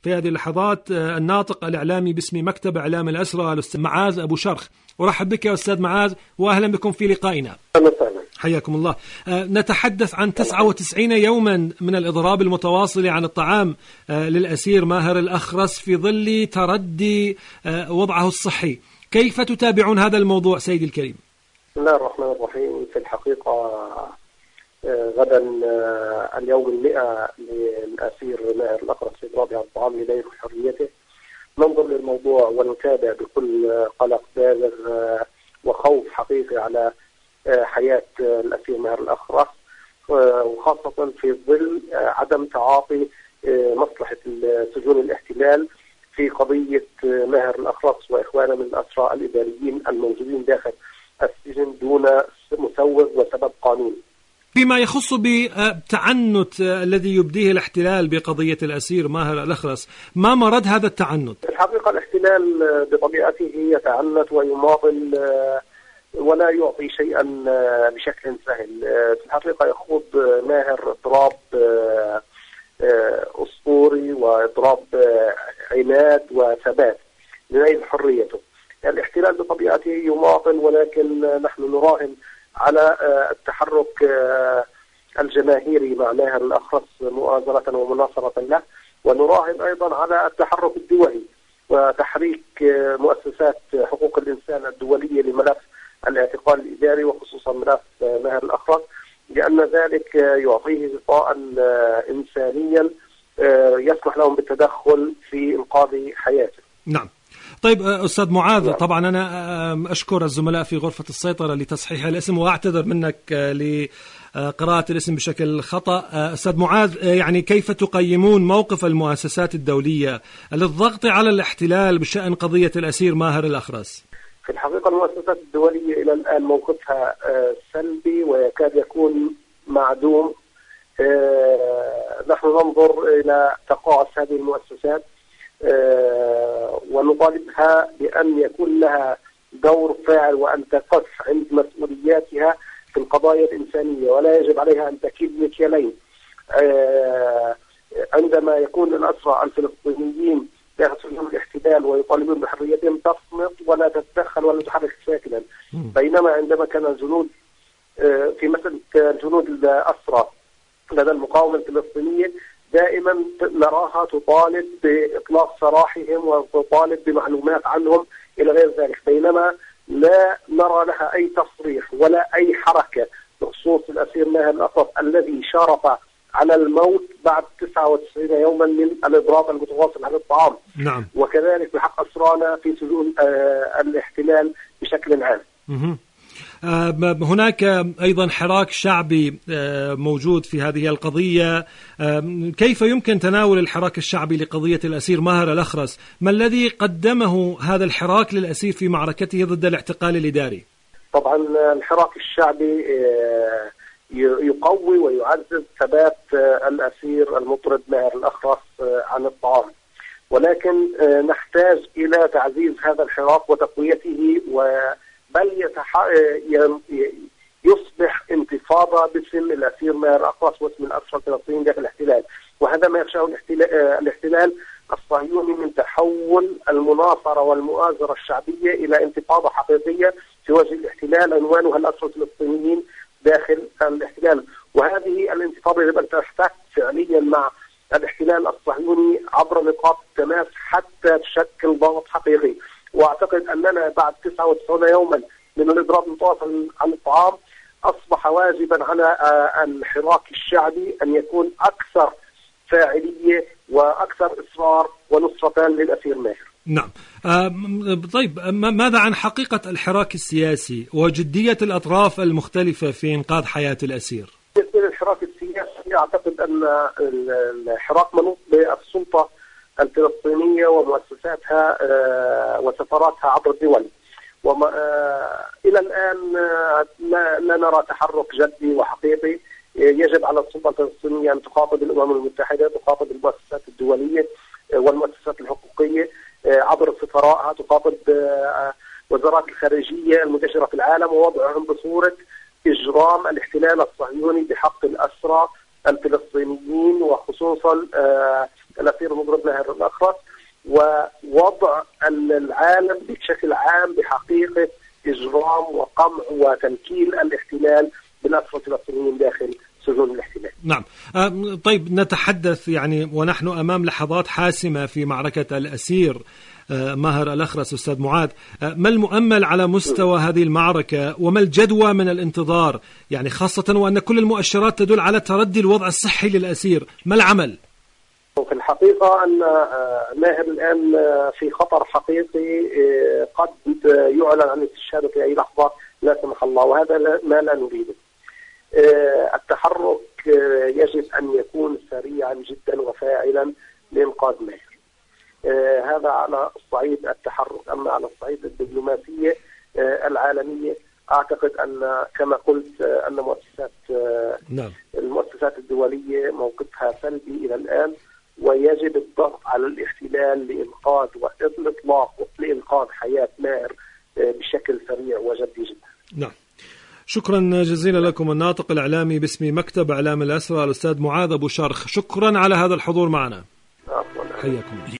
في هذه اللحظات الناطق الإعلامي باسم مكتب إعلام الأسرى الأستاذ معاذ أبو شرخ. أرحب بك يا أستاذ معاذ وأهلا بكم في لقائنا. حياكم الله. نتحدث عن 99 يوما من الإضراب المتواصل عن الطعام للأسير ماهر الأخرس في ظل تردي وضعه الصحي. كيف تتابعون هذا الموضوع سيدي الكريم؟ بسم الله الرحمن الرحيم. في الحقيقة غدا اليوم 100 للأسير ماهر الأخرس في إضرابه عن الطعام لديه حريته. ننظر للموضوع ونتابع بكل قلق بالغ وخوف حقيقي على حياة الأسير ماهر الأخرس، وخاصة في ظل عدم تعاطي مصلحة سجون الاحتلال في قضية ماهر الأخرس وإخوانه من الأسرى الإداريين الموجودين داخل السجن دون مسوغ وسبب قانوني. فيما يخص بالتعنت الذي يبديه الاحتلال بقضية الأسير ماهر الأخرس، ما مرد هذا التعنت؟ في الحقيقة الاحتلال بطبيعته يتعنت ويماطل ولا يعطي شيئا بشكل سهل. في الحقيقة يخوض ماهر إضراب أسطوري وإضراب عناد وثبات لنيل حريته. الاحتلال بطبيعته يماطل، ولكن نحن نراهن على التحرك الجماهيري مع ماهر الأخرس مؤازرة ومناصرة له، ونراهن أيضا على التحرك الدولي وتحريك مؤسسات حقوق الإنسان الدولية لملف الاعتقال الإداري وخصوصا ملف ماهر الأخرس، لأن ذلك يعطيه غطاء إنسانيا يسمح لهم بالتدخل في إنقاذ حياته. نعم. طيب أستاذ معاذ، طبعا أنا أشكر الزملاء في غرفة السيطرة لتصحيح الاسم وأعتذر منك لقراءة الاسم بشكل خطأ. أستاذ معاذ، يعني كيف تقيمون موقف المؤسسات الدولية للضغط على الاحتلال بشأن قضية الأسير ماهر الأخرس؟ في الحقيقة المؤسسات الدولية إلى الآن موقفها سلبي ويكاد يكون معدوم. نحن ننظر إلى تقاعس هذه المؤسسات ونطالبها بأن يكون لها دور فاعل وأن تقف عند مسؤولياتها في القضايا الإنسانية، ولا يجب عليها أن تكيد مكيالين. عندما يكون الأسرى الفلسطينيين داخل سجون الاحتلال ويطالبون بحريتهم تصمت ولا تتدخل ولا تحرك ساكنا، بينما عندما كان الجنود في مسألة الجنود الأسرى لدى المقاومة الفلسطينية دائما نراها تطالب بإطلاق سراحهم وتطالب بمعلومات عنهم إلى غير ذلك، بينما لا نرى لها أي تصريح ولا أي حركة بخصوص الأسير ماهر الأخرس الذي شارف على الموت بعد 99 يوما من الإضراب المتواصل على الطعام. نعم. وكذلك بحق أسرانا في سجون الاحتلال بشكل عام. هناك أيضا حراك شعبي موجود في هذه القضية. كيف يمكن تناول الحراك الشعبي لقضية الأسير ماهر الأخرس؟ ما الذي قدمه هذا الحراك للأسير في معركته ضد الاعتقال الإداري؟ طبعا الحراك الشعبي يقوي ويعزز ثبات الأسير المطرد ماهر الأخرس عن الطعام، ولكن نحتاج إلى تعزيز هذا الحراك وتقويته، بل يصبح انتفاضة باسم الأسير ماهر الأخرس واسم الأسرى الفلسطينيين داخل الاحتلال. وهذا ما يخشاه الاحتلال الصهيوني من تحول المناصرة والمؤازرة الشعبية إلى انتفاضة حقيقية في وجه الاحتلال عنوانها الأسرى الفلسطينيين داخل الاحتلال. وهذه الانتفاضة يجب أن تحتك فعليا مع الاحتلال الصهيوني عبر نقاط التماس حتى تشكل ضغط حقيقي. واعتقد اننا بعد 99 يوما من الاضراب المتواصل عن الطعام اصبح واجبا على الحراك الشعبي ان يكون اكثر فاعليه واكثر اصرار ونصرة للاسير ماهر. نعم. طيب، ماذا عن حقيقة الحراك السياسي وجدية الأطراف المختلفة في إنقاذ حياة الأسير؟ بالنسبة للحراك السياسي أعتقد أن الحراك منوط بالسلطة الفلسطينية ومؤسساتها وسفاراتها عبر الدول، إلى الآن لا نرى تحرك جدي وحقيقي. يجب على السلطة الفلسطينية أن تخاطب الأمم المتحدة، تخاطب المؤسسات الدولية والمؤسسات الحقوقية عبر سفرائها، تخاطب وزارات الخارجية المنتشرة في العالم ووضعهم بصورة إجرام الاحتلال الصهيوني بحق الأسرى الفلسطينيين وخصوصا الأسير المضرب ماهر الأخرس، ووضع العالم بشكل عام بحقيقة إجرام وقمع وتنكيل الاحتلال بالأسرى الفلسطينيين داخل سجون الاحتلال. نعم. طيب نتحدث يعني ونحن أمام لحظات حاسمة في معركة الأسير ماهر الأخرس. أستاذ معاذ، ما المؤمل على مستوى هذه المعركة وما الجدوى من الانتظار، يعني خاصة وأن كل المؤشرات تدل على تردي الوضع الصحي للأسير؟ ما العمل؟ في الحقيقة أن ماهر الآن في خطر حقيقي، قد يعلن عن استشهاده في أي لحظة لا سمح الله، وهذا ما لا نريده. التحرك يجب أن يكون سريعا جدا وفاعلا لإنقاذ ماهر. هذا على الصعيد التحرك. أما على الصعيد الدبلوماسية العالمية، أعتقد أن كما قلت أن المؤسسات الدولية موقفها سلبي إلى الآن، ويجب الضغط على الاحتلال لإنقاذ والإطلاق لإنقاذ حياة ماهر بشكل سريع وجدي جدا. نعم. شكرا جزيلا لكم الناطق الإعلامي باسم مكتب إعلام الأسرى الأستاذ معاذ أبو شرخ، شكرا على هذا الحضور معنا. حياكم.